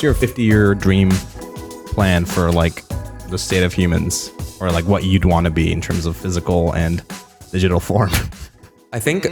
what's your 50-year dream plan for like the state of humans, or like what you'd want to be in terms of physical and digital form? I think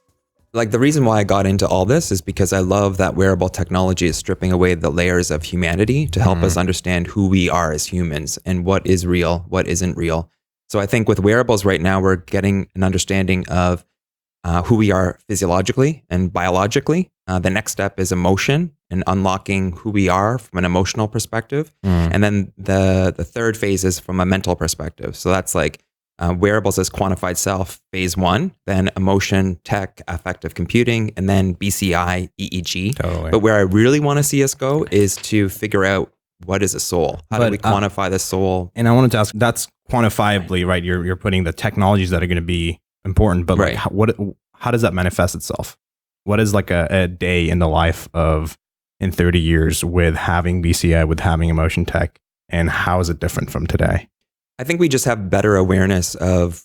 like the reason why I got into all this is because I love that wearable technology is stripping away the layers of humanity to help us understand who we are as humans and what is real, what isn't real. So I think with wearables right now, we're getting an understanding of who we are physiologically and biologically. The next step is emotion and unlocking who we are from an emotional perspective. And then the third phase is from a mental perspective. So that's like wearables as quantified self, phase 1, then emotion, tech, affective computing, and then BCI, EEG. Totally. But where I really want to see us go is to figure out what is a soul? How do we quantify the soul? And I wanted to ask, that's quantifiably, right? You're putting the technologies that are going to be important, but like how does that manifest itself? What is like a day in the life of in 30 years with having BCI, with having emotion tech, and how is it different from today? I think we just have better awareness of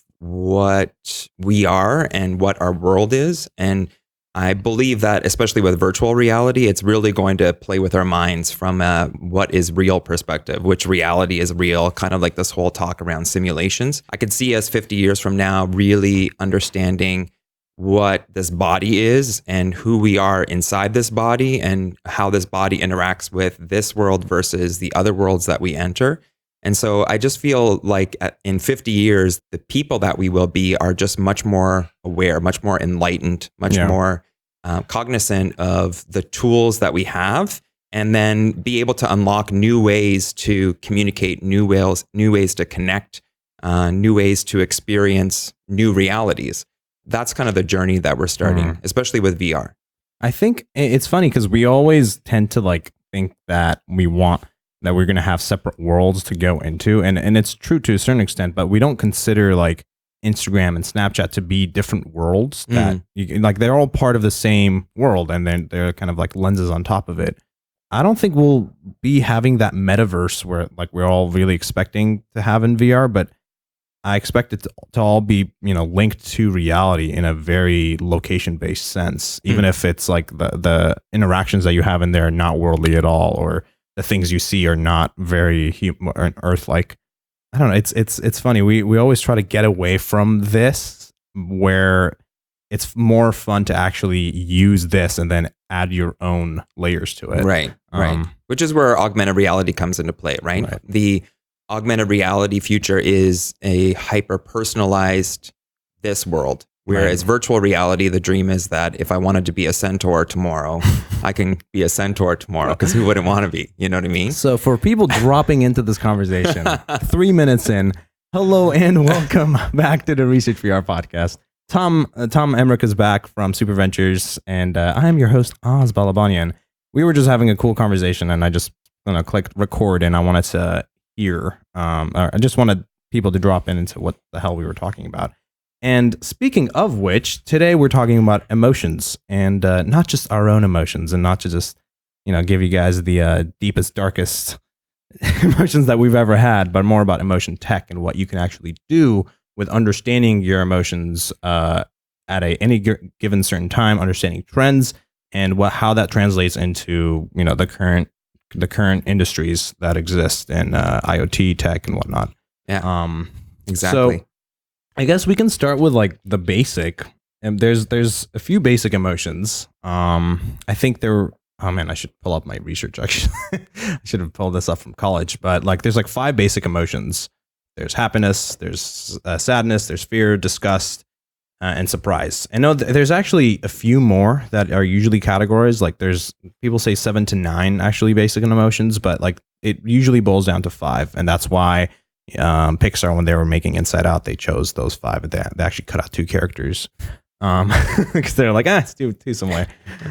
what we are and what our world is. And I believe that, especially with virtual reality, it's really going to play with our minds from a what is real perspective, which reality is real, kind of like this whole talk around simulations. I could see us 50 years from now really understanding what this body is and who we are inside this body and how this body interacts with this world versus the other worlds that we enter. And so I just feel like in 50 years, the people that we will be are just much more aware, much more enlightened, much more cognizant of the tools that we have, and then be able to unlock new ways to communicate, new ways to connect, new ways to experience new realities. That's kind of the journey that we're starting, especially with VR. I think it's funny because we always tend to like think that we're going to have separate worlds to go into. And it's true to a certain extent, but we don't consider like Instagram and Snapchat to be different worlds that like they're all part of the same world. And then they're kind of like lenses on top of it. I don't think we'll be having that metaverse where like we're all really expecting to have in VR, but I expect it to all be, linked to reality in a very location-based sense, even if it's like the interactions that you have in there are not worldly at all, or the things you see are not very Earth-like. I don't know. It's funny. We always try to get away from this, where it's more fun to actually use this and then add your own layers to it. Right. Which is where augmented reality comes into play, right? The augmented reality future is a hyper-personalized this world. Whereas virtual reality, the dream is that if I wanted to be a centaur tomorrow, I can be a centaur tomorrow, because who wouldn't want to be? You know what I mean? So for people dropping into this conversation, 3 minutes in, hello and welcome back to the Research VR podcast. Tom Emmerich is back from Super Ventures, and I am your host, Oz Balabanian. We were just having a cool conversation, and I just clicked record, and I wanted to hear, I just wanted people to drop into what the hell we were talking about. And speaking of which, today we're talking about emotions, and not just our own emotions, and not to just, give you guys the deepest, darkest emotions that we've ever had, but more about emotion tech and what you can actually do with understanding your emotions at any given certain time, understanding trends, and how that translates into, the current industries that exist in IoT tech and whatnot. Yeah, exactly. So I guess we can start with like the basic. And there's a few basic emotions. I think I should pull up my research actually. I should have pulled this up from college, but like there's like 5 basic emotions. There's happiness, there's sadness, there's fear, disgust, and surprise. I know there's actually a few more that are usually categorized. Like there's people say 7 to 9 actually basic emotions, but like it usually boils down to 5, and that's why Pixar, when they were making Inside Out, they chose those 5. They actually cut out 2 characters because they're like, let's do 2 somewhere.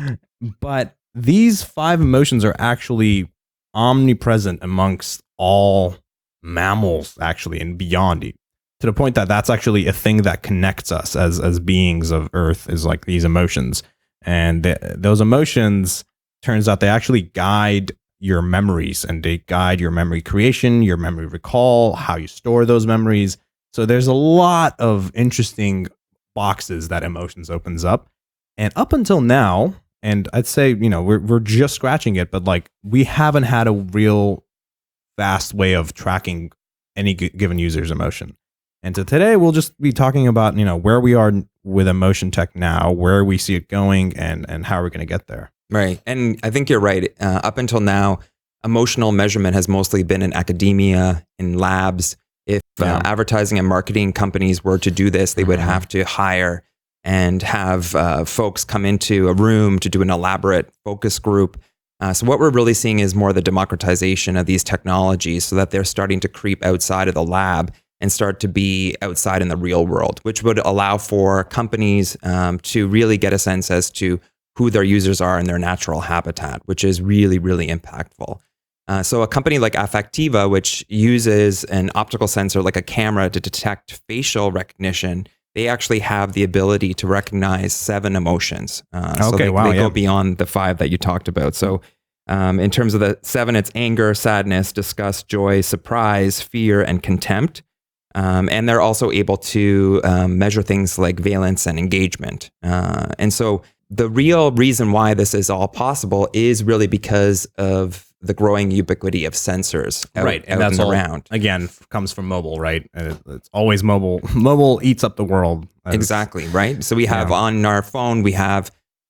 But these 5 emotions are actually omnipresent amongst all mammals, actually, and beyond, to the point that that's actually a thing that connects us as beings of Earth, is like these emotions. And those emotions, turns out they actually guide your memories, and they guide your memory creation, your memory recall, how you store those memories. So there's a lot of interesting boxes that emotions opens up. And up until now, And I'd say, we're just scratching it, but like we haven't had a real fast way of tracking any given user's emotion. And so today we'll just be talking about, where we are with emotion tech now, where we see it going, and how we're going to get there. Right. And I think you're right. Up until now, emotional measurement has mostly been in academia, in labs. If advertising and marketing companies were to do this, they would have to hire and have folks come into a room to do an elaborate focus group. So what we're really seeing is more the democratization of these technologies so that they're starting to creep outside of the lab and start to be outside in the real world, which would allow for companies to really get a sense as to who their users are in their natural habitat, which is really, really impactful. So a company like Affectiva, which uses an optical sensor like a camera to detect facial recognition, they actually have the ability to recognize 7 emotions. So they go beyond the 5 that you talked about. So in terms of the 7, it's anger, sadness, disgust, joy, surprise, fear, and contempt. And they're also able to measure things like valence and engagement. And so the real reason why this is all possible is really because of the growing ubiquity of sensors right. And that's all, around. Again, comes from mobile, right? And it's always mobile. Mobile eats up the world. Exactly, right? So we have on our phone, we have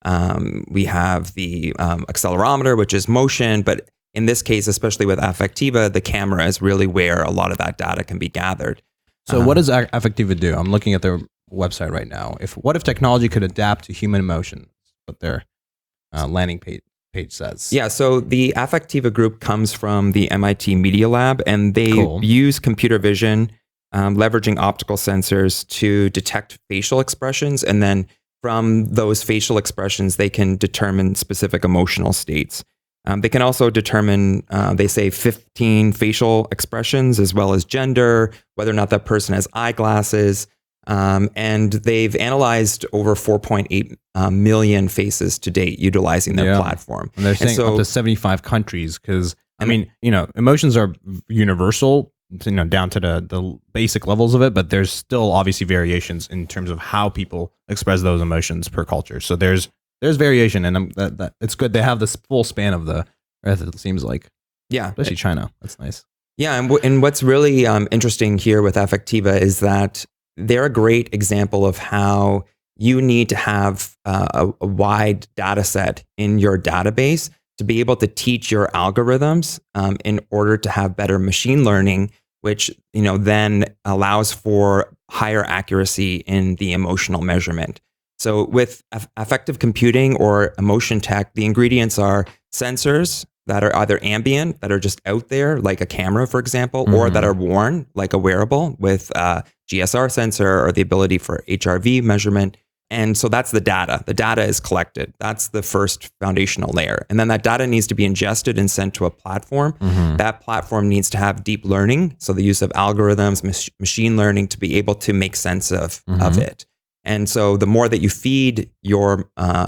the accelerometer, which is motion, but in this case, especially with Affectiva, the camera is really where a lot of that data can be gathered. So what does Affectiva do? I'm looking at their website right now. What if technology could adapt to human emotions? What their landing page says. Yeah, so the Affectiva group comes from the MIT Media Lab, and they use computer vision, leveraging optical sensors to detect facial expressions. And then from those facial expressions, they can determine specific emotional states. They can also determine, they say 15 facial expressions, as well as gender, whether or not that person has eyeglasses. And they've analyzed over 4.8 million faces to date utilizing their platform. And they're saying up to 75 countries because, I mean, emotions are universal, down to the basic levels of it, but there's still obviously variations in terms of how people express those emotions per culture. So there's variation, and that it's good. They have this full span of the earth, it seems like. Yeah. Especially China. That's nice. Yeah. And what's really interesting here with Affectiva is that they're a great example of how you need to have a wide data set in your database to be able to teach your algorithms in order to have better machine learning, which then allows for higher accuracy in the emotional measurement. So with affective computing or emotion tech, the ingredients are sensors that are either ambient, that are just out there, like a camera, for example, or that are worn, like a wearable with a GSR sensor or the ability for HRV measurement. And so that's the data. The data is collected. That's the first foundational layer. And then that data needs to be ingested and sent to a platform. That platform needs to have deep learning, so the use of algorithms, machine learning to be able to make sense of it. And so the more that you feed your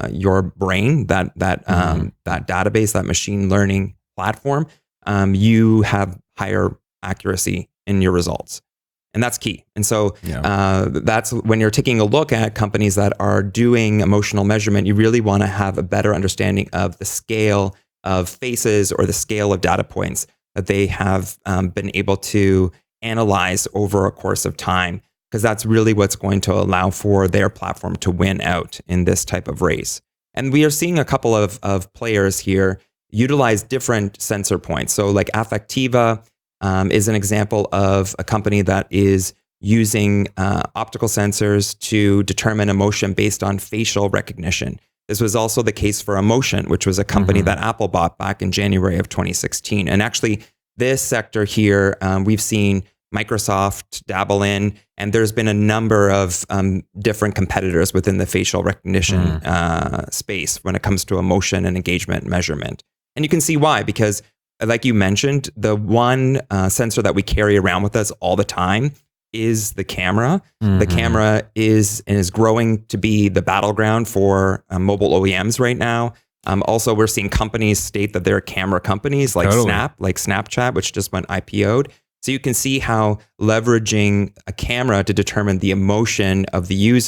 brain, that database, that machine learning platform, you have higher accuracy in your results. And that's key. And so that's when you're taking a look at companies that are doing emotional measurement, you really want to have a better understanding of the scale of faces or the scale of data points that they have been able to analyze over a course of time, because that's really what's going to allow for their platform to win out in this type of race. And we are seeing a couple of players here utilize different sensor points. So like Affectiva is an example of a company that is using optical sensors to determine emotion based on facial recognition. This was also the case for Emotion, which was a company that Apple bought back in January of 2016. And actually, this sector here, we've seen Microsoft dabble in, and there's been a number of different competitors within the facial recognition space when it comes to emotion and engagement measurement. And you can see why, because like you mentioned, the one sensor that we carry around with us all the time is the camera. The camera is growing to be the battleground for mobile OEMs right now. Also, we're seeing companies state that they're camera companies like Snapchat, which just went IPO'd. So you can see how leveraging a camera to determine the emotion of the user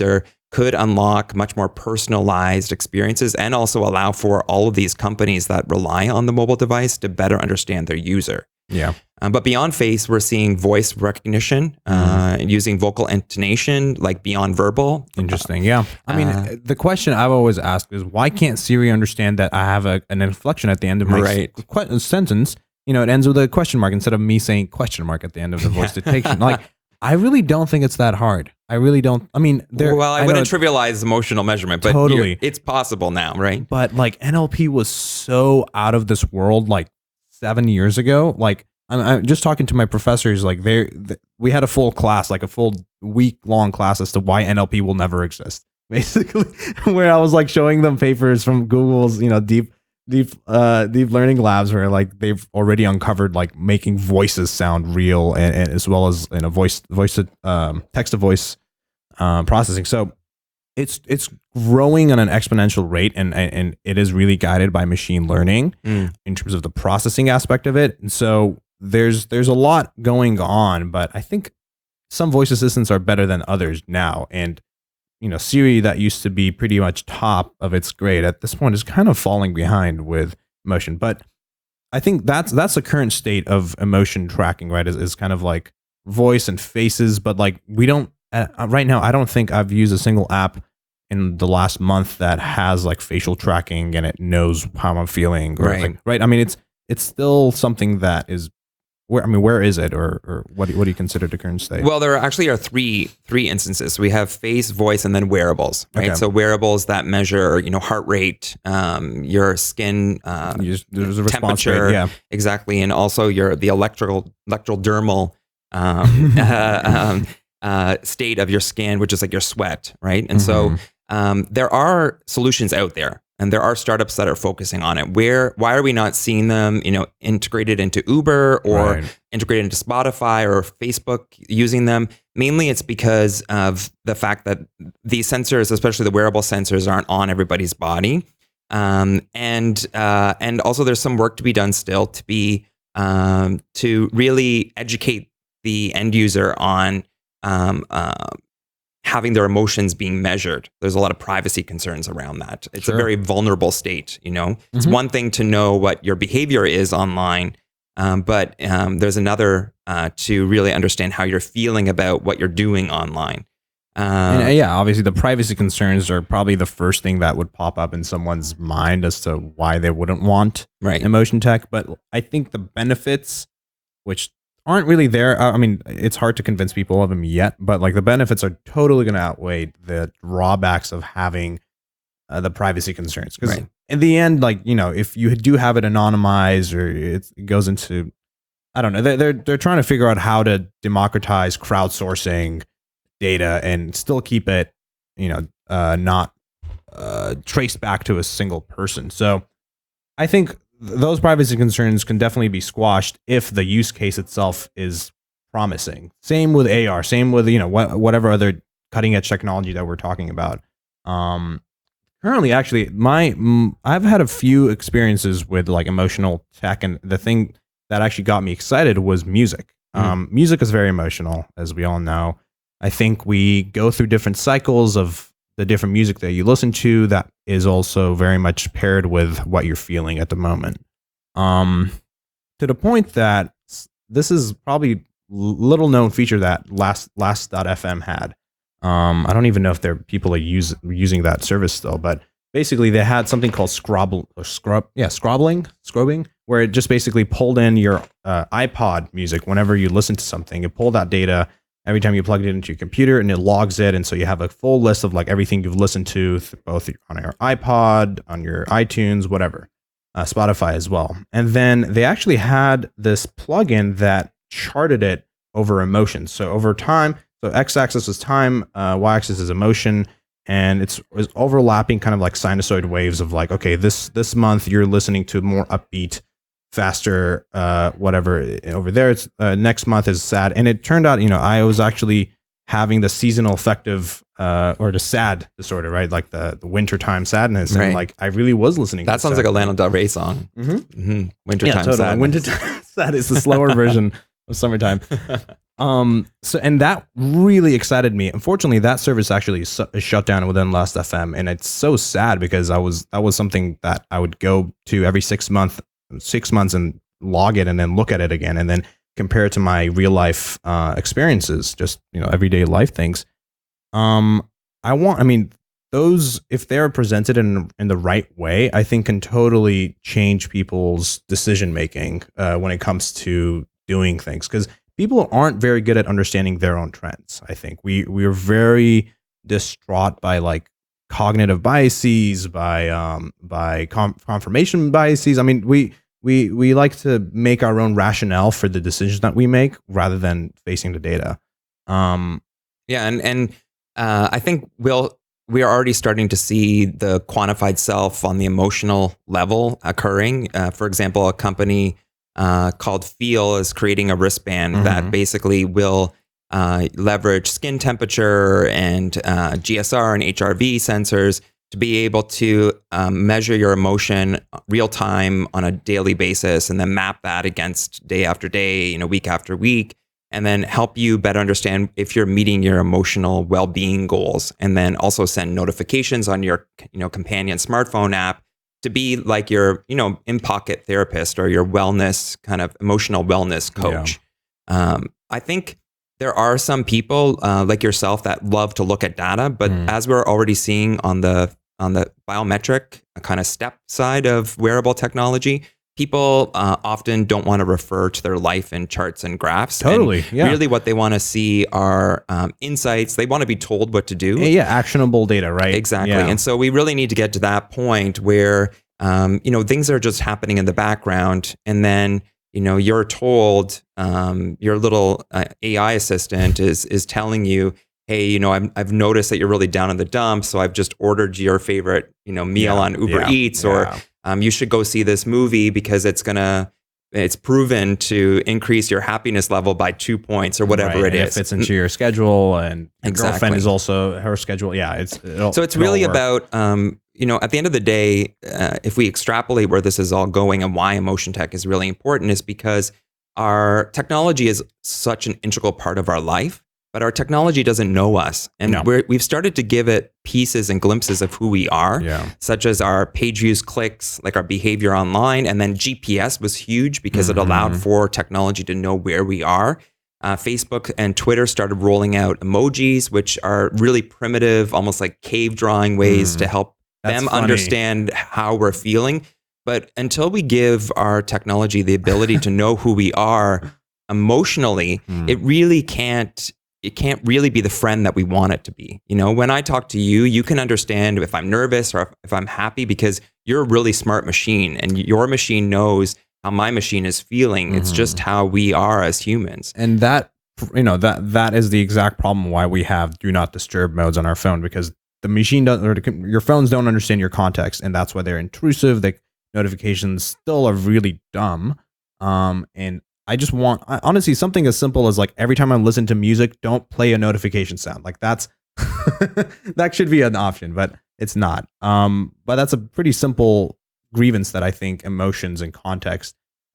could unlock much more personalized experiences and also allow for all of these companies that rely on the mobile device to better understand their user. Yeah. But beyond face, we're seeing voice recognition, using vocal intonation, like beyond verbal. Interesting. Yeah. I mean, the question I've always asked is, why can't Siri understand that I have an inflection at the end of my sentence? You know, it ends with a question mark instead of me saying question mark at the end of the voice dictation. Like, I really don't think it's that hard. I really don't. I mean, I wouldn't trivialize emotional measurement, but totally, it's possible now, right? But like NLP was so out of this world, like 7 years ago. Like I'm just talking to my professors. Like we had a full class, like a full week-long class as to why NLP will never exist. Basically, where I was like showing them papers from Google's, you know, deep learning labs where like they've already uncovered like making voices sound real and as well as in a voice to text to voice processing. So it's growing on an exponential rate and it is really guided by machine learning in terms of the processing aspect of it. And so there's a lot going on, but I think some voice assistants are better than others now. And you know, Siri, that used to be pretty much top of its grade, at this point is kind of falling behind with emotion. But I think that's the current state of emotion tracking, right? Is kind of like voice and faces, but like we don't right now. I don't think I've used a single app in the last month that has like facial tracking and it knows how I'm feeling. Or like, right. I mean, it's still something that is. Where is it, or what do you consider the current state? Well, there actually are three instances. So we have face, voice, and then wearables, right? Okay. So wearables that measure, you know, heart rate, your skin there's a temperature, rate, yeah, exactly, and also the electrodermal state of your skin, which is like your sweat, right? And so there are solutions out there. And there are startups that are focusing on it. Why are we not seeing them, you know, integrated into Uber or integrated into Spotify or Facebook using them? Mainly it's because of the fact that these sensors, especially the wearable sensors, aren't on everybody's body. And also there's some work to be done still to really educate the end user on having their emotions being measured. There's a lot of privacy concerns around that. It's a very vulnerable state, you know. It's one thing to know what your behavior is online, but there's another to really understand how you're feeling about what you're doing online. And yeah, obviously the privacy concerns are probably the first thing that would pop up in someone's mind as to why they wouldn't want emotion tech. But I think the benefits, which aren't really there. I mean, it's hard to convince people of them yet, but like the benefits are totally going to outweigh the drawbacks of having the privacy concerns. Because in the end, like, you know, if you do have it anonymized or it goes into, I don't know, they're trying to figure out how to democratize crowdsourcing data and still keep it, you know, not traced back to a single person. So I think those privacy concerns can definitely be squashed if the use case itself is promising. Same with AR, same with, you know, whatever other cutting edge technology that we're talking about. Currently, actually, I've had a few experiences with like emotional tech, and the thing that actually got me excited was music. Music is very emotional, as we all know. I think we go through different cycles of the different music that you listen to that is also very much paired with what you're feeling at the moment. To the point that this is probably little known feature that Last.fm had. I don't even know if people are using that service still, but basically they had something called scrobbling, where it just basically pulled in your iPod music whenever you listen to something. It pulled that data every time you plugged it into your computer, and it logs it. And so you have a full list of like everything you've listened to, both on your iPod, on your iTunes, whatever, Spotify as well. And then they actually had this plugin that charted it over emotions. So over time, so x-axis is time, y-axis is emotion, and it was overlapping kind of like sinusoid waves of like, okay, this month you're listening to more upbeat, faster, whatever. Over there, it's next month is sad. And it turned out, you know, I was actually having the seasonal affective or the sad disorder, right? Like the wintertime sadness. And like I really was listening that to sounds like a Lana Del Rey song. Wintertime sad. Wintertime sad is the slower version of summertime. So and that really excited me. Unfortunately, that service actually is shut down within Last.fm, and it's so sad because that was something that I would go to every 6 months and log it and then look at it again and then compare it to my real life experiences, just everyday life things. I mean, those, if they're presented in the right way, I think can totally change people's decision making when it comes to doing things, because people aren't very good at understanding their own trends. I think we are very distraught by like cognitive biases, by confirmation biases. I mean, we like to make our own rationale for the decisions that we make rather than facing the data. Yeah, and I think we are already starting to see the quantified self on the emotional level occurring. For example, a company called Feel is creating a wristband that basically will leverage skin temperature and GSR and HRV sensors to be able to measure your emotion real time on a daily basis, and then map that against day after day, week after week, and then help you better understand if you're meeting your emotional well-being goals, and then also send notifications on your companion smartphone app to be like your in-pocket therapist or your wellness kind of emotional wellness coach. Yeah. I think there are some people like yourself that love to look at data, but as we're already seeing on the biometric kind of step side of wearable technology, people often don't want to refer to their life in charts and graphs. Totally. And really what they want to see are insights. They want to be told what to do. Yeah, actionable data, right? Exactly. Yeah. And so we really need to get to that point where, things are just happening in the background. And then, you're told, your little AI assistant is telling you, hey, I've noticed that you're really down in the dumps, so I've just ordered your favorite, meal on Uber Eats, or you should go see this movie because it's proven to increase your happiness level by 2 points or whatever it is. It fits into your schedule, and your Exactly. girlfriend is also her schedule. Yeah, so it's really about at the end of the day, if we extrapolate where this is all going and why emotion tech is really important, is because our technology is such an integral part of our life. But our technology doesn't know us. And we've started to give it pieces and glimpses of who we are, such as our page views, clicks, like our behavior online. And then GPS was huge because it allowed for technology to know where we are. Facebook and Twitter started rolling out emojis, which are really primitive, almost like cave drawing ways to help them understand how we're feeling. But until we give our technology the ability to know who we are emotionally, it can't really be the friend that we want it to be. When I talk to you, you can understand if I'm nervous or if I'm happy because you're a really smart machine and your machine knows how my machine is feeling. It's just how we are as humans. And that is the exact problem why we have do not disturb modes on our phone, because the machine your phones don't understand your context, and that's why they're intrusive. The notifications still are really dumb. And I just want, honestly, something as simple as like every time I listen to music, don't play a notification sound. Like that's that should be an option, but it's not. But that's a pretty simple grievance that I think emotions and context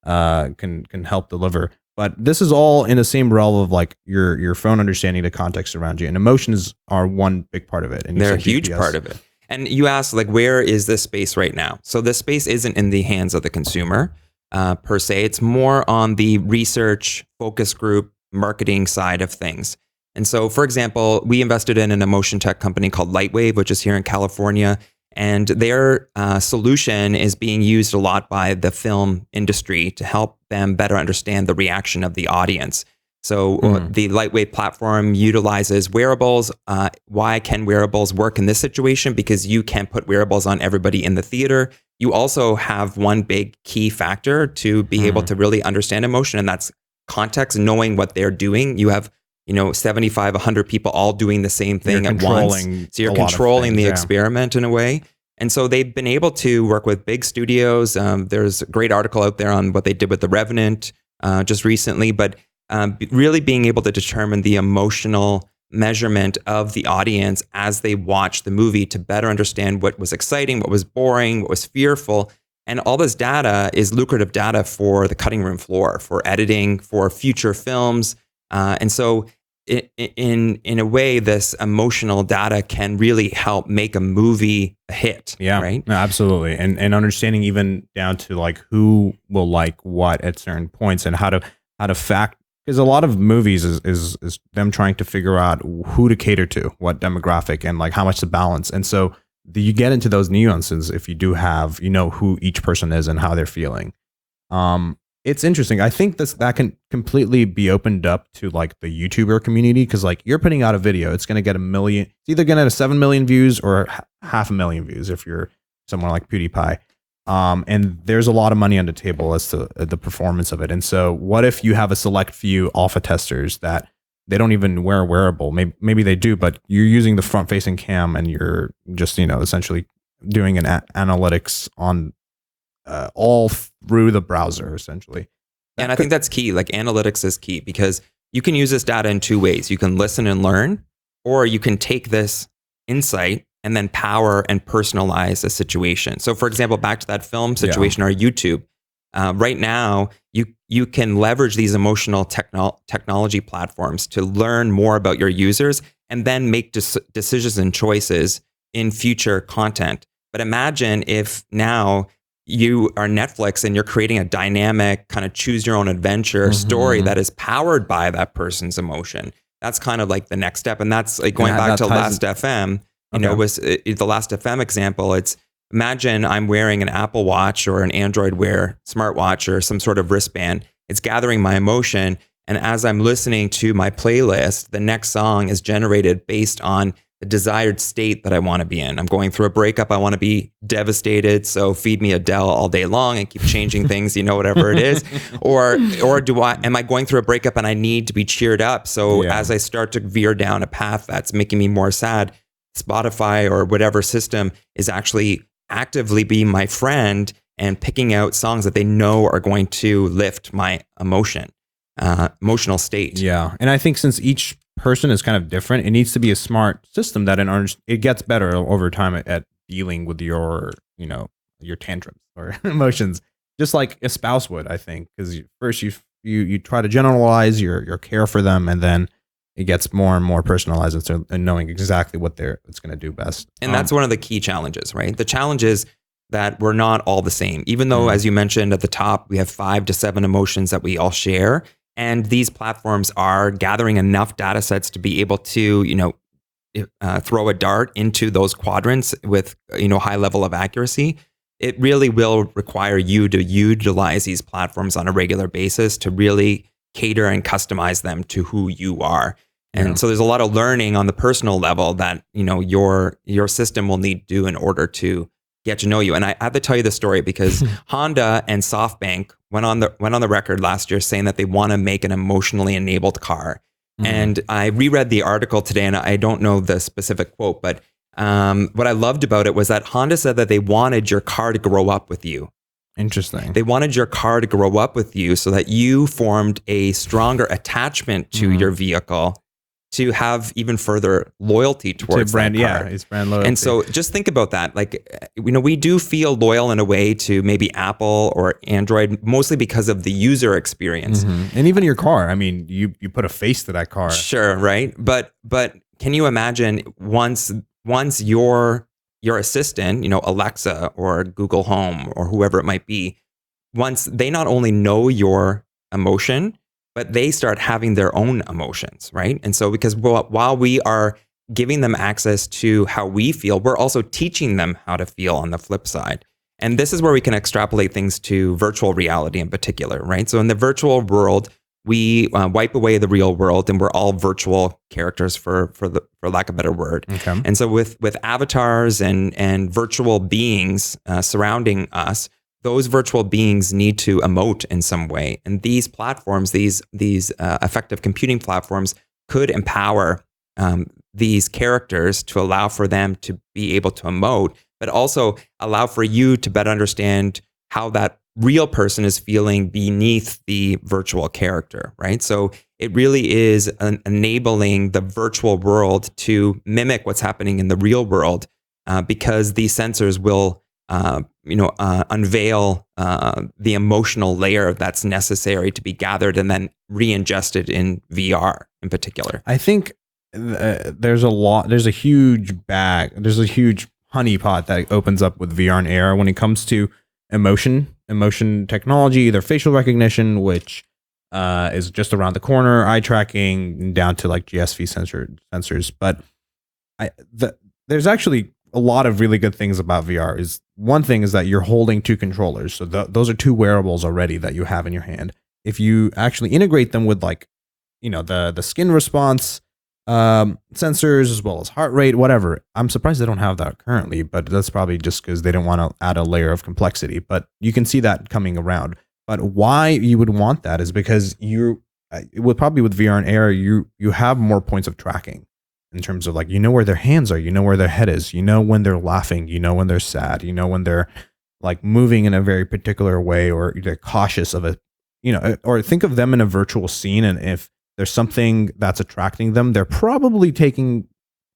can help deliver. But this is all in the same realm of like your phone understanding the context around you, and emotions are one big part of it. And they're a huge part of it. And you asked, like, where is this space right now? So this space isn't in the hands of the consumer. Per se, it's more on the research, focus group, marketing side of things. And so, for example, we invested in an emotion tech company called Lightwave, which is here in California. And their solution is being used a lot by the film industry to help them better understand the reaction of the audience. So the Lightwave platform utilizes wearables. Why can wearables work in this situation? Because you can put wearables on everybody in the theater. You also have one big key factor to be able to really understand emotion, and that's context, knowing what they're doing. You have 75, 100 people all doing the same thing at once. So you're controlling the experiment in a way. And so they've been able to work with big studios. There's a great article out there on what they did with The Revenant just recently, but really being able to determine the emotional measurement of the audience as they watch the movie to better understand what was exciting, what was boring, what was fearful. And all this data is lucrative data for the cutting room floor, for editing, for future films. And so in a way, this emotional data can really help make a movie a hit. Yeah, right. no, absolutely. And understanding even down to like who will like what at certain points and how to fact, because a lot of movies is them trying to figure out who to cater to, what demographic, and like how much to balance. And so you get into those nuances if you do have, who each person is and how they're feeling. It's interesting. I think that can completely be opened up to like the YouTuber community, because like you're putting out a video, it's going to get 1 million. It's either going to get 7 million views or 500,000 views if you're someone like PewDiePie. And there's a lot of money on the table as to the performance of it. And so what if you have a select few alpha testers that they don't even wear a wearable? Maybe they do, but you're using the front facing cam and you're just, essentially doing an analytics on all through the browser, essentially. And I think that's key. Like analytics is key, because you can use this data in two ways. You can listen and learn, or you can take this insight and then power and personalize a situation. So for example, back to that film situation or YouTube, right now, you can leverage these emotional technology platforms to learn more about your users and then make decisions and choices in future content. But imagine if now you are Netflix and you're creating a dynamic kind of choose your own adventure story that is powered by that person's emotion. That's kind of like the next step. And that's like going back to Last.fm, was the Last.fm example. It's imagine I'm wearing an Apple Watch or an Android Wear smartwatch or some sort of wristband. It's gathering my emotion. And as I'm listening to my playlist, the next song is generated based on the desired state that I want to be in. I'm going through a breakup. I want to be devastated. So feed me Adele all day long and keep changing things, whatever it is. Or am I going through a breakup and I need to be cheered up? So as I start to veer down a path that's making me more sad, Spotify or whatever system is actually actively being my friend and picking out songs that they know are going to lift my emotional state. Yeah. And I think since each person is kind of different, it needs to be a smart system that it gets better over time at dealing with your tantrums or emotions, just like a spouse would, I think, because first you try to generalize your care for them, and then it gets more and more personalized and knowing exactly it's going to do best. And that's one of the key challenges, right? The challenge is that we're not all the same, even though, as you mentioned at the top, we have 5 to 7 emotions that we all share. And these platforms are gathering enough data sets to be able to, throw a dart into those quadrants with, high level of accuracy. It really will require you to utilize these platforms on a regular basis to really cater and customize them to who you are. And so there's a lot of learning on the personal level that, your system will need to do in order to get to know you. And I have to tell you the story because Honda and SoftBank went on the record last year saying that they want to make an emotionally enabled car. And I reread the article today, and I don't know the specific quote, but what I loved about it was that Honda said that they wanted your car to grow up with you. Interesting. They wanted your car to grow up with you so that you formed a stronger attachment to your vehicle, to have even further loyalty towards brand, that car. it's brand loyalty. And so just think about that. Like, we do feel loyal in a way to maybe Apple or Android, mostly because of the user experience. And even your car. I mean, you put a face to that car. Sure, right? But can you imagine once your assistant, Alexa or Google Home or whoever it might be, once they not only know your emotion, but they start having their own emotions, right? And so because while we are giving them access to how we feel, we're also teaching them how to feel on the flip side. And this is where we can extrapolate things to virtual reality in particular, right? So in the virtual world, we wipe away the real world and we're all virtual characters for lack of a better word. Okay. And so with avatars and virtual beings surrounding us, those virtual beings need to emote in some way. And these platforms, these effective computing platforms could empower these characters to allow for them to be able to emote, but also allow for you to better understand how that real person is feeling beneath the virtual character, right? So it really is enabling the virtual world to mimic what's happening in the real world because these sensors will unveil the emotional layer that's necessary to be gathered and then re-ingested in VR in particular. I think there's a huge honeypot that opens up with VR and AR when it comes to emotion technology, either facial recognition, which is just around the corner, eye tracking, down to like GSV sensors. But there's actually a lot of really good things about VR. Is one thing is that you're holding two controllers, so those are two wearables already that you have in your hand. If you actually integrate them with like, the skin response sensors as well as heart rate, whatever. I'm surprised they don't have that currently, but that's probably just because they don't want to add a layer of complexity. But you can see that coming around. But why you would want that is because probably with VR and AR, you have more points of tracking in terms of like, where their hands are, where their head is, when they're laughing, when they're sad, when they're like moving in a very particular way, or they're cautious of or think of them in a virtual scene. And if there's something that's attracting them, they're probably taking,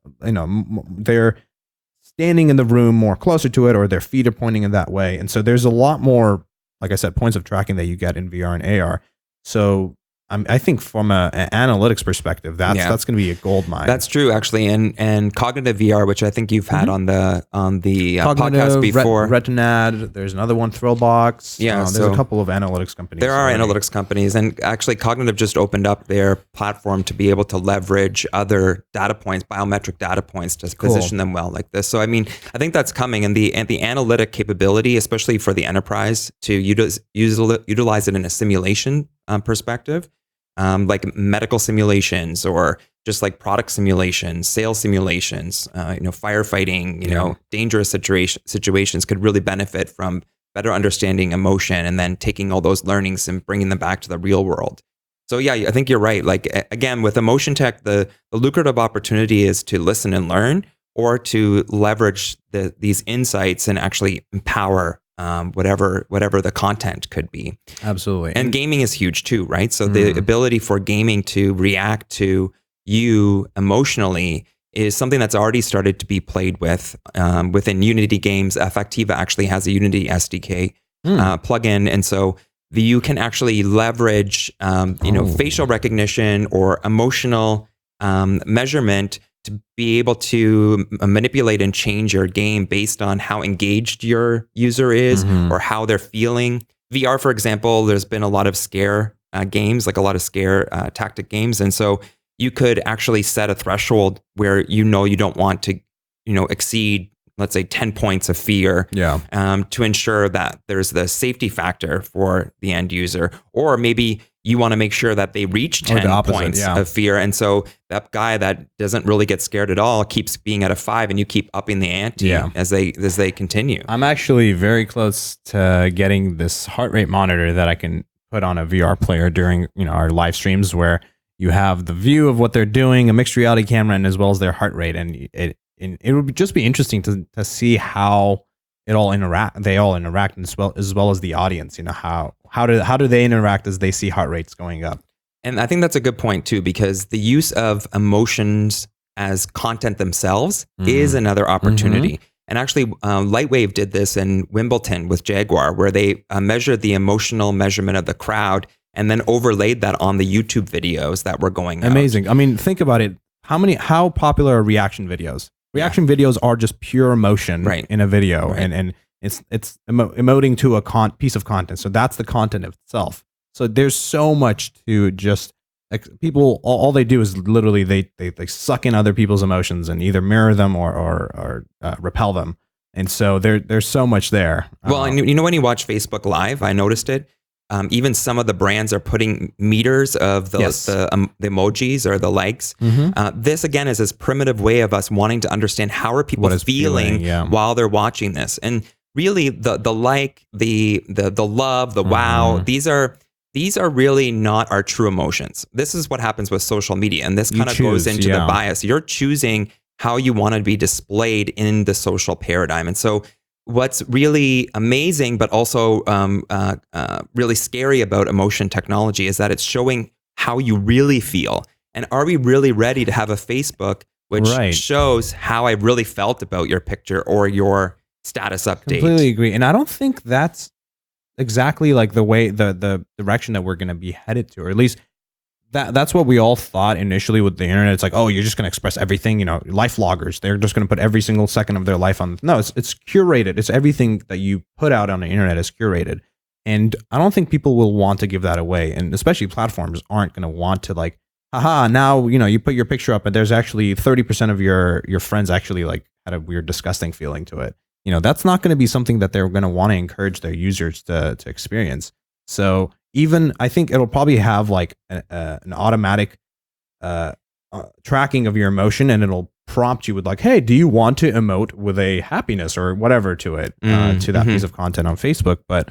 they're standing in the room more closer to it, or their feet are pointing in that way. And so there's a lot more, like I said, points of tracking that you get in VR and AR. So I think from an analytics perspective, that's going to be a gold mine. That's true, actually, and cognitive VR, which I think you've had on the podcast before. Retinad. There's another one, Thrillbox. Yeah, there's a couple of analytics companies. There are analytics companies, and actually, Cognitive just opened up their platform to be able to leverage other data points, biometric data points, to position them well like this. So, I mean, I think that's coming, and the analytic capability, especially for the enterprise, to utilize it in a simulation perspective. Like medical simulations, or just like product simulations, sales simulations, firefighting, dangerous situations could really benefit from better understanding emotion and then taking all those learnings and bringing them back to the real world. So yeah, I think you're right. Like again, with emotion tech, the lucrative opportunity is to listen and learn, or to leverage these insights and actually empower whatever the content could be. Absolutely. And gaming is huge too, right? So the ability for gaming to react to you emotionally is something that's already started to be played with within Unity games. Affectiva actually has a Unity SDK plugin, and so you can actually leverage facial recognition or emotional measurement to be able to manipulate and change your game based on how engaged your user is or how they're feeling. VR, for example, there's been a lot of scare games, like a lot of scare tactic games. And so you could actually set a threshold where you don't want to exceed, let's say, 10 points of fear to ensure that there's the safety factor for the end user. Or maybe you want to make sure that they reach 10 points of fear. And so that guy that doesn't really get scared at all keeps being at a 5, and you keep upping the ante as they continue. I'm actually very close to getting this heart rate monitor that I can put on a VR player during our live streams, where you have the view of what they're doing, a mixed reality camera, and as well as their heart rate. And it would just be interesting to see how they all interact as well as the audience. How do they interact as they see heart rates going up? And I think that's a good point too, because the use of emotions as content themselves is another opportunity. And actually, Lightwave did this in Wimbledon with Jaguar, where they measured the emotional measurement of the crowd and then overlaid that on the YouTube videos that were going out. Amazing. I mean, think about it. How popular are reaction videos? Reaction videos are just pure emotion in a video, and it's emoting to a piece of content. So that's the content itself. So there's so much to just people. All they do is literally they suck in other people's emotions and either mirror them or repel them. And so there's so much there. Well, and when you watch Facebook Live, I noticed it. Even some of the brands are putting meters of the emojis or the likes. This again is this primitive way of us wanting to understand how are people feeling while they're watching this. And really, the like, the love, the wow, these are really not our true emotions. This is what happens with social media, and this kind of goes into the bias. You're choosing how you want to be displayed in the social paradigm, and so. What's really amazing, but also really scary about emotion technology is that it's showing how you really feel. And are we really ready to have a Facebook which shows how I really felt about your picture or your status update. Completely agree. And I don't think that's exactly like the way the direction that we're going to be headed to, or at least that's what we all thought initially with the internet. It's like, oh, you're just going to express everything, life loggers, they're just going to put every single second of their life on. No, it's curated. It's everything that you put out on the internet is curated. And I don't think people will want to give that away. And especially platforms aren't going to want to like, haha, now, you put your picture up and there's actually 30% of your friends actually like had a weird, disgusting feeling to it. That's not going to be something that they're going to want to encourage their users to experience. So even I think it'll probably have like an automatic tracking of your emotion, and it'll prompt you with like, hey, do you want to emote with a happiness or whatever to it, to that piece of content on Facebook? But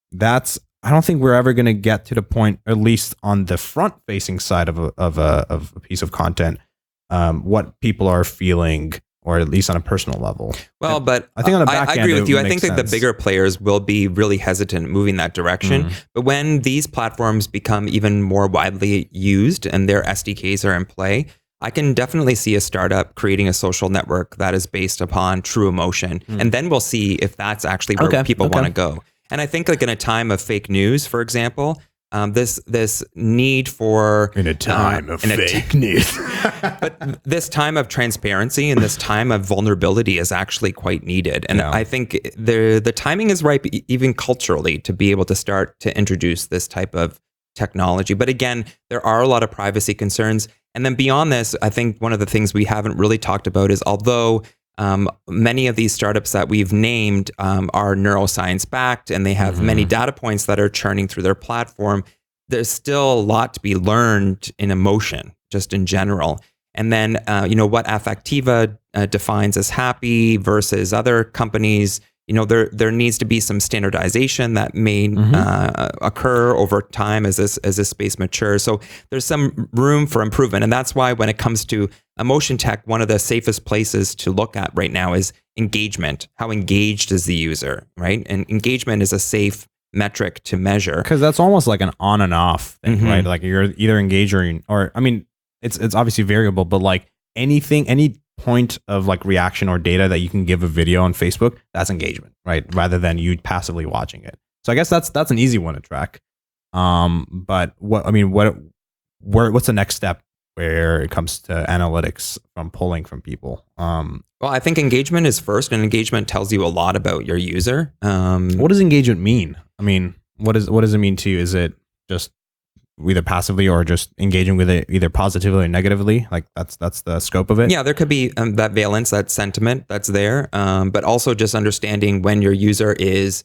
I don't think we're ever going to get to the point, at least on the front facing side of a piece of content, what people are feeling, or at least on a personal level. Well, but I think on the back I end, agree with you. I think sense. that the bigger players will be really hesitant moving that direction. But when these platforms become even more widely used and their SDKs are in play, I can definitely see a startup creating a social network that is based upon true emotion. And then we'll see if that's actually where people want to go. And I think like in a time of fake news, for example, this need for in a time of fake news, but this time of transparency and this time of vulnerability is actually quite needed. And I think the timing is ripe, even culturally, to be able to start to introduce this type of technology. But again, there are a lot of privacy concerns. And then beyond this, I think one of the things we haven't really talked about is, although many of these startups that we've named are neuroscience backed and they have many data points that are churning through their platform, there's still a lot to be learned in emotion, just in general. And then, what Affectiva defines as happy versus other companies, there needs to be some standardization that may occur over time as this space matures. So there's some room for improvement. And that's why when it comes to emotion tech, one of the safest places to look at right now is engagement. How engaged is the user, right? And engagement is a safe metric to measure. Because that's almost like an on and off thing, right? Like you're either engaged or I mean, it's obviously variable, but like any point of like reaction or data that you can give a video on Facebook, that's engagement, right? Rather than you passively watching it. So I guess that's an easy one to track. But what's the next step where it comes to analytics from pulling from people? Well, I think engagement is first, and engagement tells you a lot about your user. What does engagement mean? I mean, what does it mean to you? Is it just either passively or just engaging with it either positively or negatively? Like that's the scope of it. Yeah, there could be that valence, that sentiment that's there, but also just understanding when your user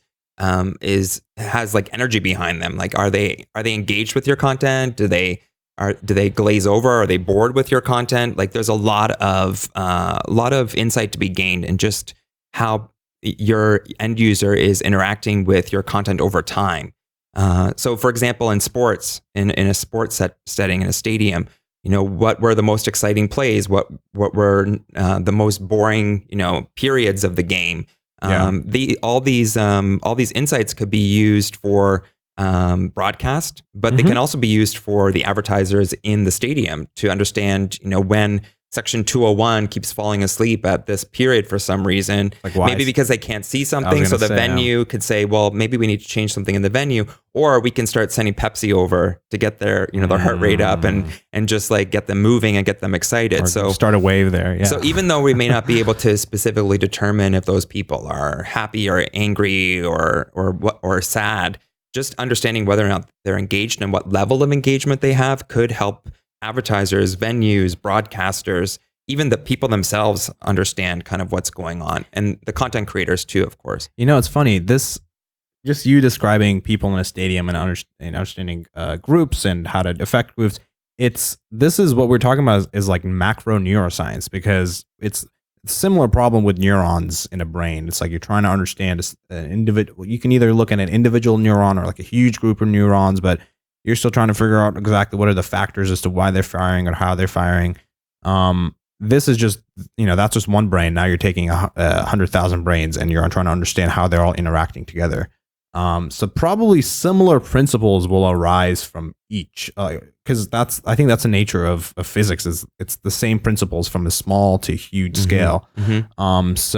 has like energy behind them. Like, are they engaged with your content? Do they glaze over? Are they bored with your content? Like, there's a lot of insight to be gained in just how your end user is interacting with your content over time. So for example, in sports, in a sports setting, in a stadium, what were the most exciting plays? What were the most boring, periods of the game? All these insights could be used for broadcast, but they can also be used for the advertisers in the stadium to understand, when Section 201 keeps falling asleep at this period for some reason, like why? Maybe because they can't see something. So the venue could say, well, maybe we need to change something in the venue, or we can start sending Pepsi over to get their, their heart rate up and just like get them moving and get them excited. Or so start a wave there. Yeah. So even though we may not be able to specifically determine if those people are happy or angry or sad, just understanding whether or not they're engaged and what level of engagement they have could help advertisers, venues, broadcasters, even the people themselves understand kind of what's going on, and the content creators too, of course. It's funny. This just you describing people in a stadium and understanding groups and how to affect groups. This is what we're talking about is like macro neuroscience, because it's a similar problem with neurons in a brain. It's like you're trying to understand an individual. You can either look at an individual neuron or like a huge group of neurons, but you're still trying to figure out exactly what are the factors as to why they're firing or how they're firing. This is just, that's just one brain. Now you're taking 100,000 brains and you're trying to understand how they're all interacting together. So probably similar principles will arise from each, because I think that's the nature of physics. Is it's the same principles from a small to huge scale. So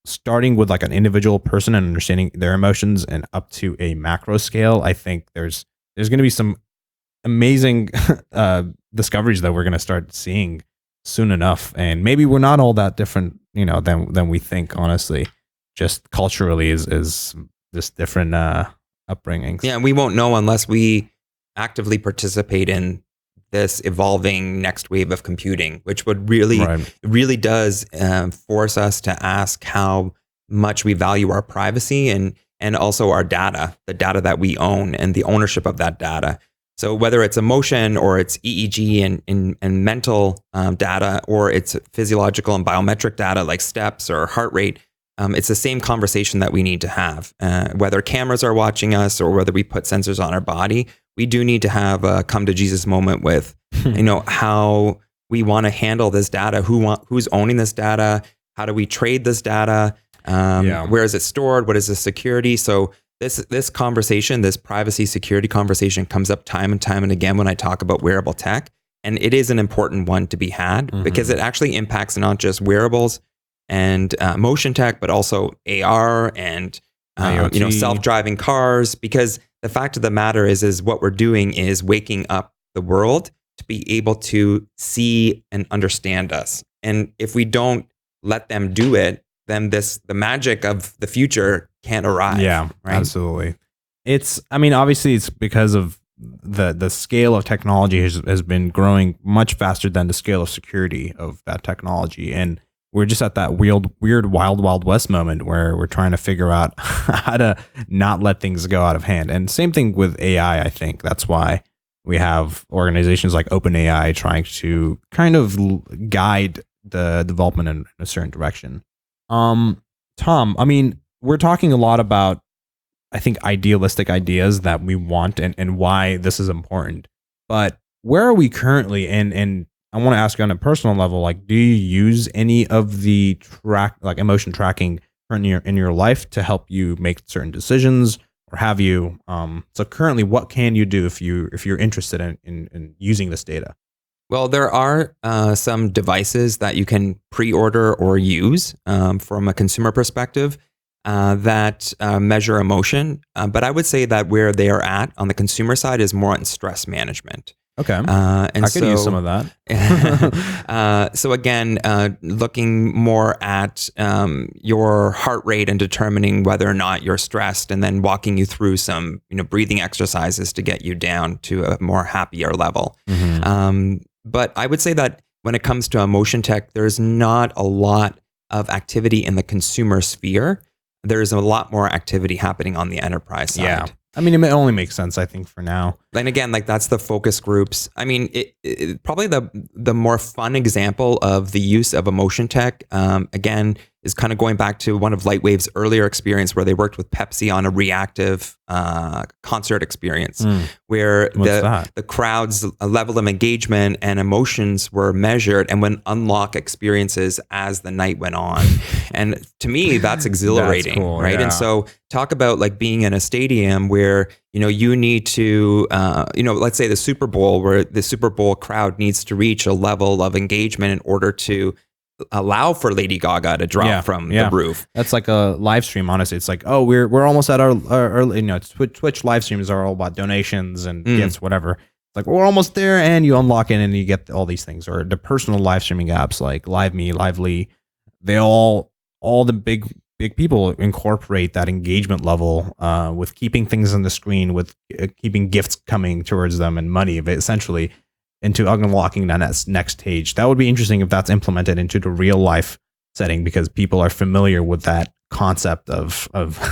starting with like an individual person and understanding their emotions and up to a macro scale, I think there's going to be some amazing discoveries that we're going to start seeing soon enough. And maybe we're not all that different, than we think, honestly. Just culturally is just different upbringings. Yeah, and we won't know unless we actively participate in this evolving next wave of computing, which would really does force us to ask how much we value our privacy and also our data, the data that we own and the ownership of that data. So whether it's emotion or it's EEG and mental data, or it's physiological and biometric data like steps or heart rate, it's the same conversation that we need to have. Whether cameras are watching us or whether we put sensors on our body, we do need to have a come to Jesus moment with, how we want to handle this data, who's owning this data, how do we trade this data, where is it stored, what is the security? So this conversation, this privacy security conversation, comes up time and time and again when I talk about wearable tech, and it is an important one to be had because it actually impacts not just wearables and motion tech, but also AR and self-driving cars. Because the fact of the matter is what we're doing is waking up the world to be able to see and understand us. And if we don't let them do it, then the magic of the future can't arrive. Yeah, right? Absolutely. Obviously it's because of the scale of technology has been growing much faster than the scale of security of that technology. And we're just at that weird wild west moment where we're trying to figure out how to not let things go out of hand. And same thing with AI, I think. That's why we have organizations like OpenAI trying to kind of guide the development in a certain direction. Tom, we're talking a lot about, I think, idealistic ideas that we want and why this is important. But where are we currently? And I want to ask you on a personal level, like, do you use any of the emotion tracking in your life to help you make certain decisions, or have you? So currently, what can you do if you're interested in using this data? Well, there are some devices that you can pre-order or use from a consumer perspective that measure emotion. But I would say that where they are at on the consumer side is more on stress management. Okay. And I could use some of that. So again, looking more at your heart rate and determining whether or not you're stressed, and then walking you through some breathing exercises to get you down to a more happier level. But I would say that when it comes to emotion tech, there's not a lot of activity in the consumer sphere. There's a lot more activity happening on the enterprise side. Yeah. It only makes sense, I think, for now. And again, that's the focus groups. It probably the more fun example of the use of emotion tech, again, is kind of going back to one of Lightwave's earlier experience where they worked with Pepsi on a reactive concert experience where the crowd's level of engagement and emotions were measured and would unlock experiences as the night went on. And to me, that's exhilarating, that's cool, right? Yeah. And so talk about being in a stadium where, you need to, let's say the Super Bowl, where the Super Bowl crowd needs to reach a level of engagement in order to allow for Lady Gaga to drop from the roof. That's like a live stream, honestly. It's like, oh, we're almost at our Twitch live streams are all about donations and gifts, whatever. It's like, we're almost there, and you unlock it and you get all these things. Or the personal live streaming apps like LiveMe, Lively, they all the big people incorporate that engagement level with keeping things on the screen, with keeping gifts coming towards them and money, essentially, into unlocking that next stage. That would be interesting if that's implemented into the real life setting, because people are familiar with that concept of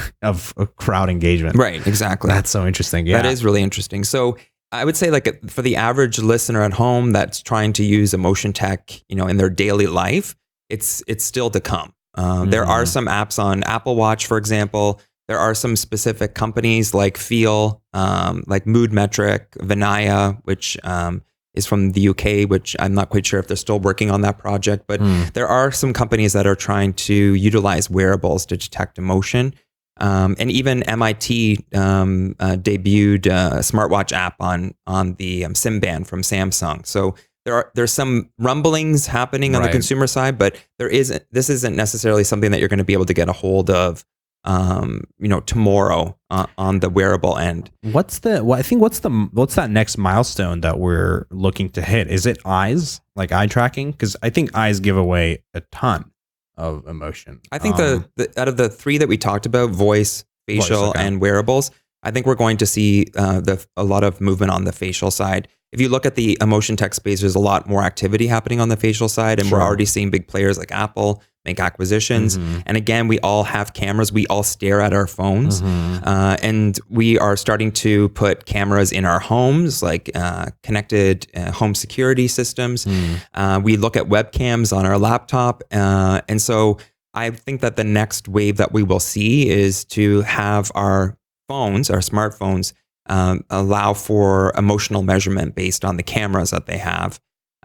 crowd engagement. Right, exactly. That's so interesting. Yeah, that is really interesting. So I would say, for the average listener at home that's trying to use emotion tech, in their daily life, it's still to come. There are some apps on Apple Watch, for example. There are some specific companies like Feel, like Moodmetric, Vinaya, which is from the UK, which I'm not quite sure if they're still working on that project, but there are some companies that are trying to utilize wearables to detect emotion. And even MIT debuted a smartwatch app on the SimBand from Samsung. So there's some rumblings happening on the Right. consumer side, but this isn't necessarily something that you're going to be able to get a hold of tomorrow on the wearable end. What's that next milestone that we're looking to hit? Is it eyes, like eye tracking? Because I think eyes give away a ton of emotion. I think the out of the three that we talked about, voice, facial, okay. and wearables, I think we're going to see a lot of movement on the facial side. If you look at the emotion tech space, there's a lot more activity happening on the facial side, and Sure. we're already seeing big players like Apple make acquisitions. And again, we all have cameras. We all stare at our phones, and we are starting to put cameras in our homes, like connected home security systems. We look at webcams on our laptop, and so I think that the next wave that we will see is to have our phones, our smartphones, allow for emotional measurement based on the cameras that they have.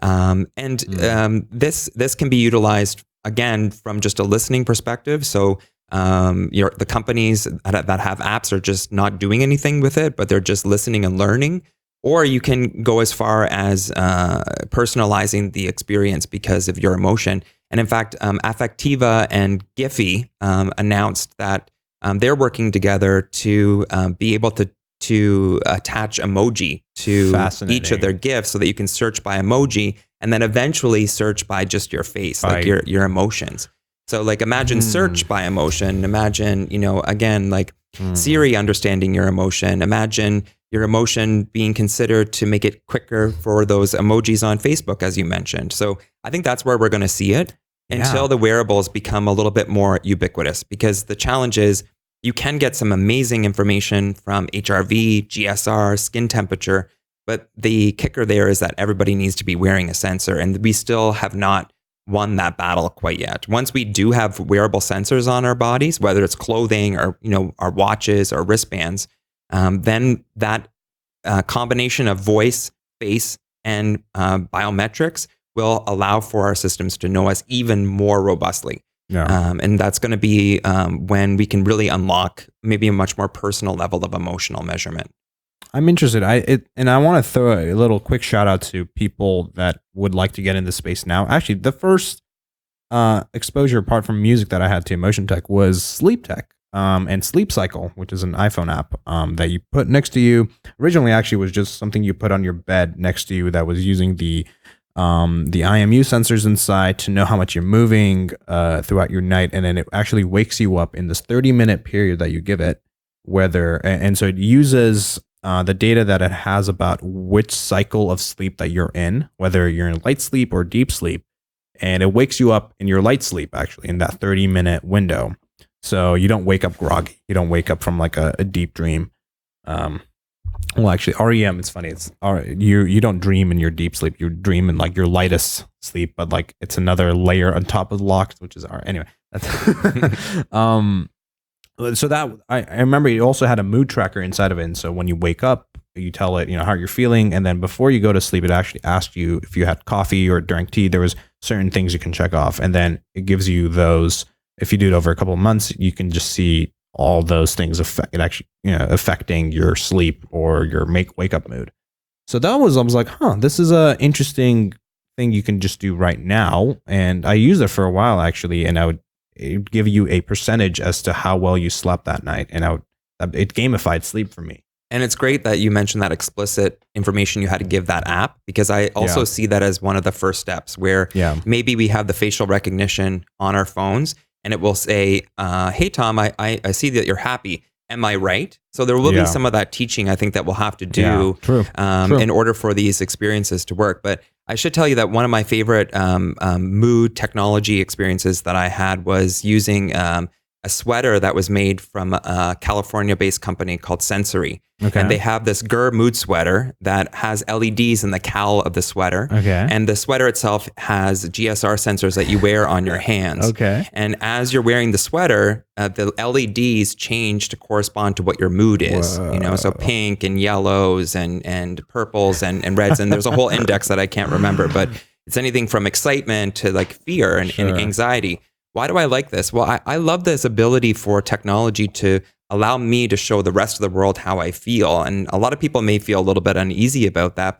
This can be utilized, again, from just a listening perspective. So the companies that have apps are just not doing anything with it, but they're just listening and learning. Or you can go as far as personalizing the experience because of your emotion. And in fact, Affectiva and Giphy announced that they're working together to be able to attach emoji to each of their GIFs so that you can search by emoji and then eventually search by just your face, like your emotions. So like imagine search by emotion. Imagine, again, like Siri understanding your emotion. Imagine your emotion being considered to make it quicker for those emojis on Facebook, as you mentioned. So I think that's where we're going to see it until the wearables become a little bit more ubiquitous, because the challenge is you can get some amazing information from HRV, GSR, skin temperature, but the kicker there is that everybody needs to be wearing a sensor, and we still have not won that battle quite yet. Once we do have wearable sensors on our bodies, whether it's clothing or our watches or wristbands, then that combination of voice, face, and biometrics will allow for our systems to know us even more robustly. And that's going to be when we can really unlock maybe a much more personal level of emotional measurement. I'm interested. I want to throw a little quick shout out to people that would like to get into space now. Actually, the first exposure apart from music that I had to emotion tech was sleep tech and Sleep Cycle, which is an iPhone app that you put next to you. Originally, actually, was just something you put on your bed next to you that was using the IMU sensors inside to know how much you're moving throughout your night, and then it actually wakes you up in this 30-minute period that you give it. And so it uses the data that it has about which cycle of sleep that you're in, whether you're in light sleep or deep sleep, and it wakes you up in your light sleep actually in that 30-minute window. So you don't wake up groggy. You don't wake up from like a deep dream. Well, actually, REM, it's funny. It's you don't dream in your deep sleep. You dream in like your lightest sleep, but like it's another layer on top of the lock, which is anyway. That's so that I remember it also had a mood tracker inside of it. And so when you wake up, you tell it, how you're feeling. And then before you go to sleep, it actually asked you if you had coffee or drank tea. There was certain things you can check off. And then it gives you those. If you do it over a couple of months, you can just see all those things affecting your sleep or your wake up mood. So I was like, this is a interesting thing you can just do right now. And I used it for a while actually, and it would give you a percentage as to how well you slept that night, and it gamified sleep for me. And it's great that you mentioned that explicit information you had to give that app, because I also see that as one of the first steps where maybe we have the facial recognition on our phones, and it will say, hey, Tom, I see that you're happy. Am I right? So there will be some of that teaching, I think, that we'll have to do True. In order for these experiences to work. But I should tell you that one of my favorite mood technology experiences that I had was using a sweater that was made from a California-based company called Sensory. Okay. And they have this Gur mood sweater that has LEDs in the cowl of the sweater. Okay. And the sweater itself has GSR sensors that you wear on your hands. Okay. And as you're wearing the sweater, the LEDs change to correspond to what your mood is. Whoa. So pink and yellows and purples and reds. And there's a whole index that I can't remember, but it's anything from excitement to like fear and anxiety. Why do I like this? Well, I love this ability for technology to allow me to show the rest of the world how I feel. And a lot of people may feel a little bit uneasy about that, but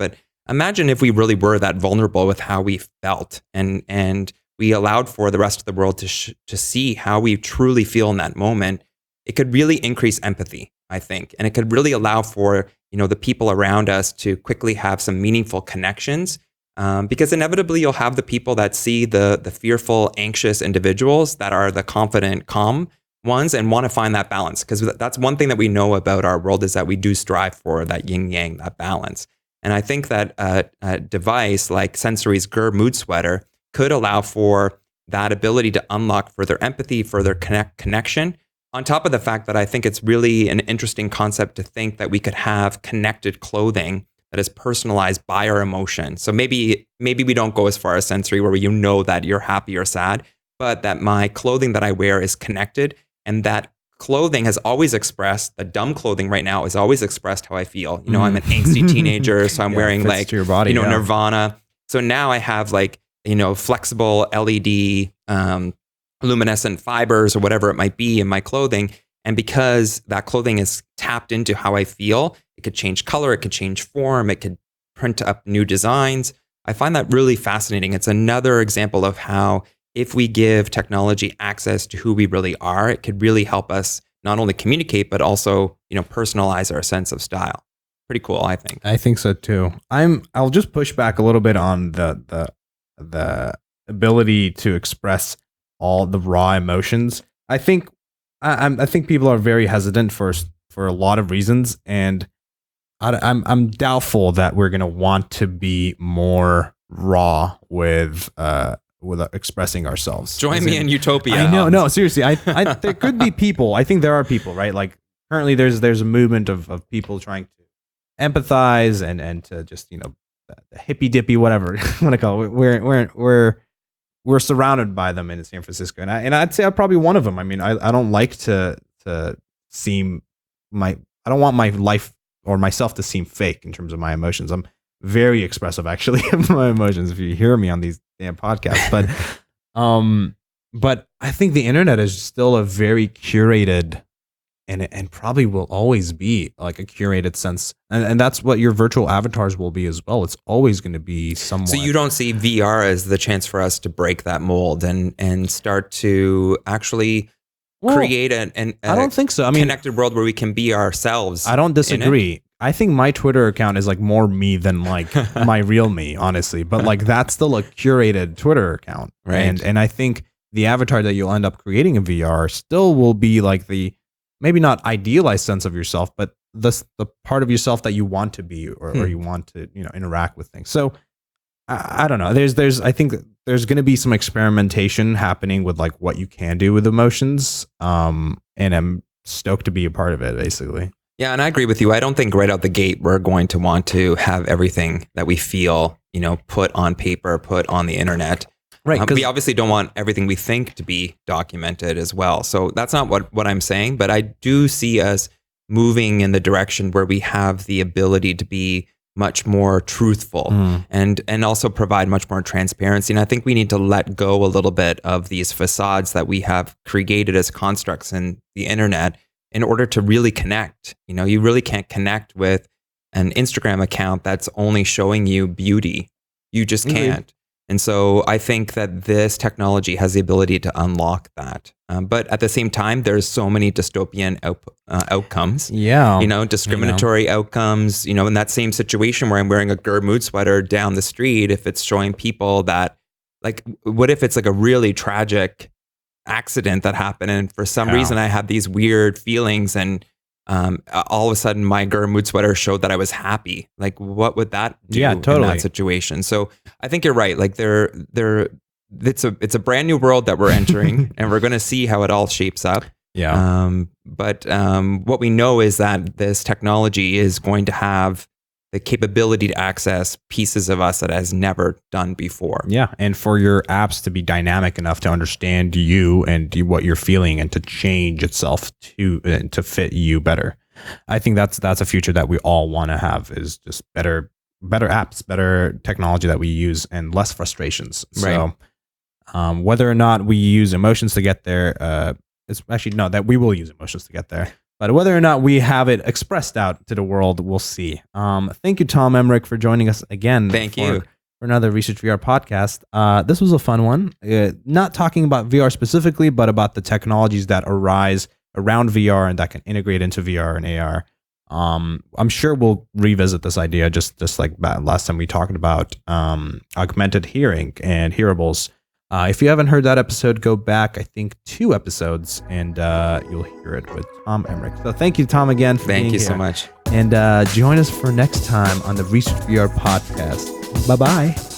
Imagine if we really were that vulnerable with how we felt, and we allowed for the rest of the world to see how we truly feel in that moment. It could really increase empathy, I think, and it could really allow for the people around us to quickly have some meaningful connections. Because inevitably you'll have the people that see the fearful, anxious individuals that are the confident, calm ones and want to find that balance. Because that's one thing that we know about our world is that we do strive for that yin yang, that balance. And I think that a device like Sensory's GUR Mood Sweater could allow for that ability to unlock further empathy, further connection. On top of the fact that I think it's really an interesting concept to think that we could have connected clothing that is personalized by our emotion. So maybe we don't go as far as Sensory where that you're happy or sad, but that my clothing that I wear is connected, and that clothing has always expressed, the dumb clothing right now has always expressed how I feel. I'm an angsty teenager, so I'm wearing like, your body, Nirvana. So now I have like, flexible LED, luminescent fibers or whatever it might be in my clothing. And because that clothing is tapped into how I feel, it could change color, it could change form, it could print up new designs. I find that really fascinating. It's another example of how if we give technology access to who we really are, it could really help us not only communicate, but also, personalize our sense of style. Pretty cool, I think. I think so too. I'll just push back a little bit on the ability to express all the raw emotions. I think people are very hesitant for a lot of reasons, and I'm doubtful that we're gonna want to be more raw with expressing ourselves. Join me in utopia. I know, no, seriously. I there could be people. I think there are people, right? Like currently, there's a movement of people trying to empathize and to just the hippy dippy whatever you want to call it. We're surrounded by them in San Francisco, and I'd say I'm probably one of them. I mean, I don't like to seem I don't want my life or myself to seem fake in terms of my emotions. I'm very expressive actually of my emotions if you hear me on these damn podcasts. But I think the internet is still a very curated and probably will always be like a curated sense. And that's what your virtual avatars will be as well. It's always going to be somewhat. So you don't see VR as the chance for us to break that mold and start to actually create I don't think so. I mean, connected world where we can be ourselves. I don't disagree. I think my Twitter account is like more me than like my real me, honestly. But like that's still a curated Twitter account. Right. And I think the avatar that you'll end up creating in VR still will be like the maybe not idealized sense of yourself, but the part of yourself that you want to be or you want to interact with things. So I don't know. I think there's going to be some experimentation happening with like what you can do with emotions. And I'm stoked to be a part of it, basically. Yeah, and I agree with you. I don't think right out the gate we're going to want to have everything that we feel, put on paper, put on the internet. Right. We obviously don't want everything we think to be documented as well. So that's not what I'm saying, but I do see us moving in the direction where we have the ability to be much more truthful and also provide much more transparency. And I think we need to let go a little bit of these facades that we have created as constructs in the internet in order to really connect. You really can't connect with an Instagram account that's only showing you beauty. You just can't. And so I think that this technology has the ability to unlock that. But at the same time, there's so many dystopian outcomes. Yeah. Discriminatory outcomes. In that same situation where I'm wearing a GUR Mood Sweater down the street, if it's showing people that, like, what if it's like a really tragic accident that happened and for some reason I had these weird feelings and all of a sudden my GUR Mood Sweater showed that I was happy. Like, what would that do in that situation? So I think you're right. Like it's a brand new world that we're entering and we're going to see how it all shapes up. Yeah. But what we know is that this technology is going to have the capability to access pieces of us that it has never done before. Yeah. And for your apps to be dynamic enough to understand you and what you're feeling and to change itself to fit you better. I think that's a future that we all want to have, is just better apps, better technology that we use and less frustrations. Right. So whether or not we use emotions to get there, it's actually no, that we will use emotions to get there. But whether or not we have it expressed out to the world, we'll see. Thank you, Tom Emmerich, for joining us again. Thank you. For another Research VR podcast. This was a fun one. Not talking about VR specifically, but about the technologies that arise around VR and that can integrate into VR and AR. I'm sure we'll revisit this idea just like last time we talked about augmented hearing and hearables. If you haven't heard that episode, go back, I think, 2 episodes, and you'll hear it with Tom Emmerich. So thank you, Tom, again for being here. Thank you so much. And join us for next time on the Research VR podcast. Bye-bye.